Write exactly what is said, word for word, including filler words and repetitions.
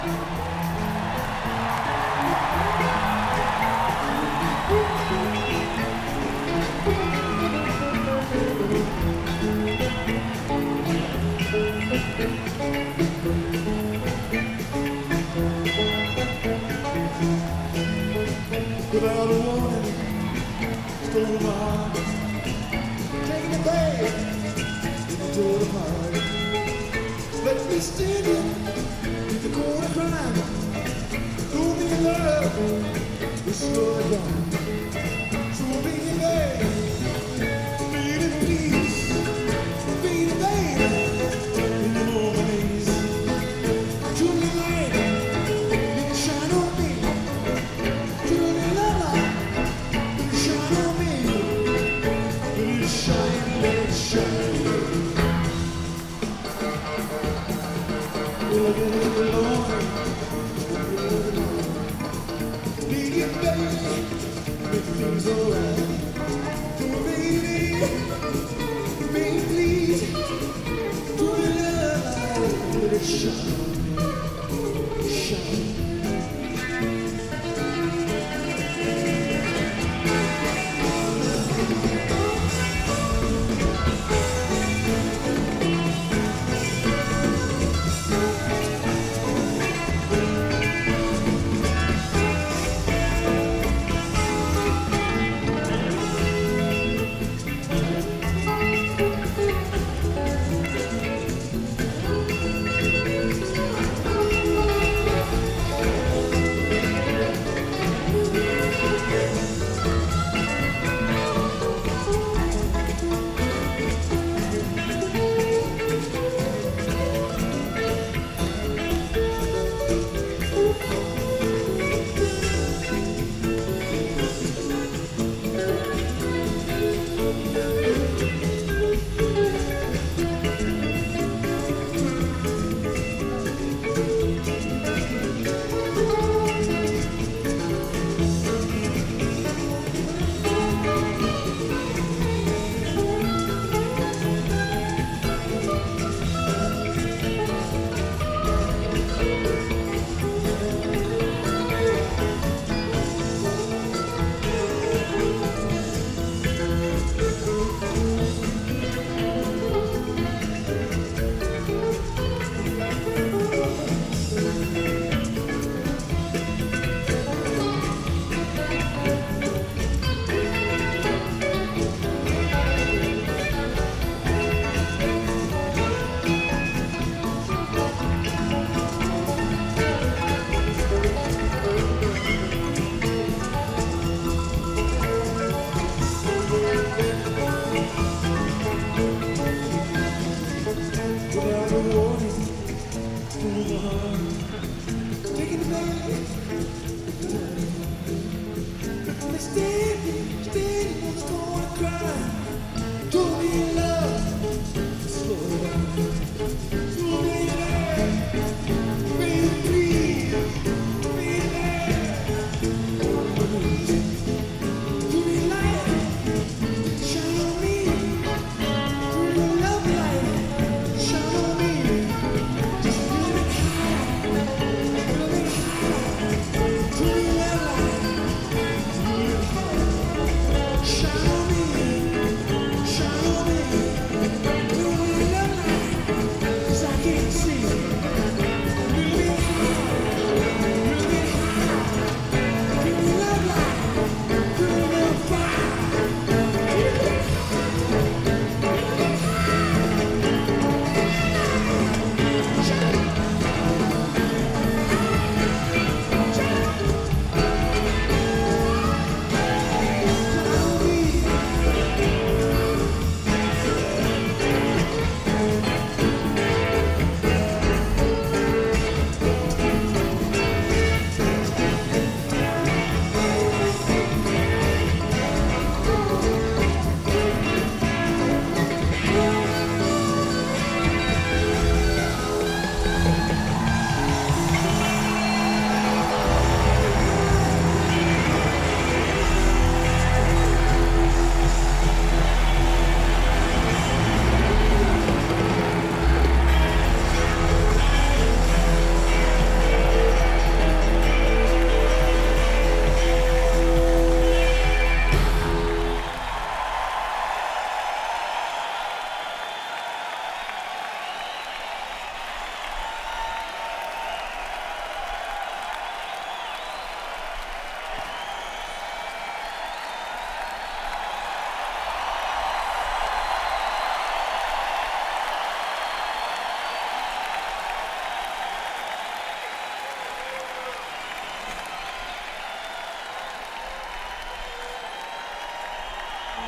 Without a warning, stole my heart, taking it back into the party. Let me stand in the corner crying. Told me love was slowly gone. So be it back, be it peace, be it baby, in the mornings. To me light, you can shine on me. To me love, you can shine on me. Let it shine, let it shine. We'll get it alone. Be it baby, make things alright. Do it baby, baby please. Do it love, let it shine, shine. Without a warning, stole my heart, taking it back. I'm standing, standing on the corner crying. Told me love.